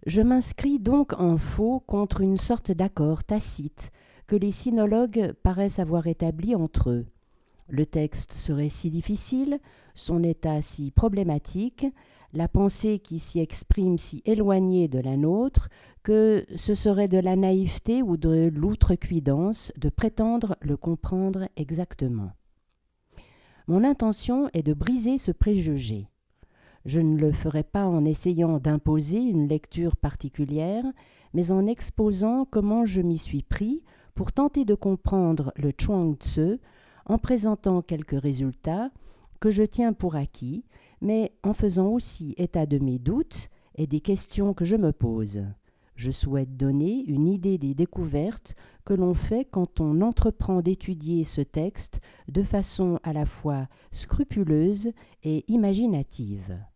Je m'inscris donc en faux contre une sorte d'accord tacite que les sinologues paraissent avoir établi entre eux. Le texte serait si difficile, son état si problématique, la pensée qui s'y exprime si éloignée de la nôtre, que ce serait de la naïveté ou de l'outrecuidance de prétendre le comprendre exactement. Mon intention est de briser ce préjugé. Je ne le ferai pas en essayant d'imposer une lecture particulière, mais en exposant comment je m'y suis pris pour tenter de comprendre le Chuang Tzu, en présentant quelques résultats que je tiens pour acquis, mais en faisant aussi état de mes doutes et des questions que je me pose. Je souhaite donner une idée des découvertes que l'on fait quand on entreprend d'étudier ce texte de façon à la fois scrupuleuse et imaginative.